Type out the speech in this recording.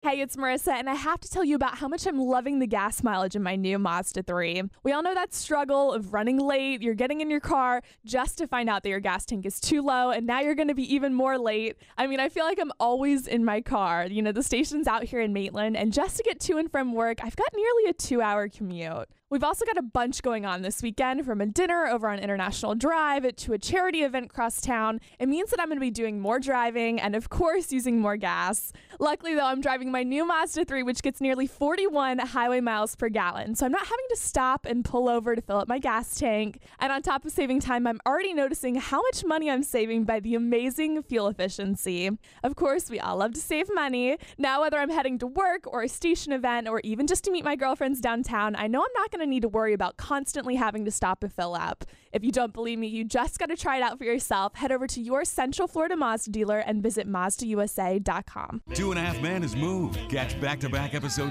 Hey, it's Marissa, and I have to tell you about how much I'm loving the gas mileage in my new Mazda 3. We all know that struggle of running late. You're getting in your car just to find out that your gas tank is too low, and now you're going to be even more late. I mean, I feel like I'm always in my car. You know, the station's out here in Maitland, and just to get to and from work, I've got nearly a 2-hour commute. We've also got a bunch going on this weekend, from a dinner over on International Drive to a charity event across town. It means that I'm going to be doing more driving and, of course, using more gas. Luckily, though, I'm driving my new Mazda 3, which gets nearly 41 highway miles per gallon. So I'm not having to stop and pull over to fill up my gas tank. And on top of saving time, I'm already noticing how much money I'm saving by the amazing fuel efficiency. Of course, we all love to save money. Now, whether I'm heading to work or a station event or even just to meet my girlfriends downtown, I know I'm not going to need to worry about constantly having to stop and fill up. If you don't believe me, you just got to try it out for yourself. Head over to your Central Florida Mazda dealer and visit MazdaUSA.com. 2.5 Men has moved. Catch back-to-back episodes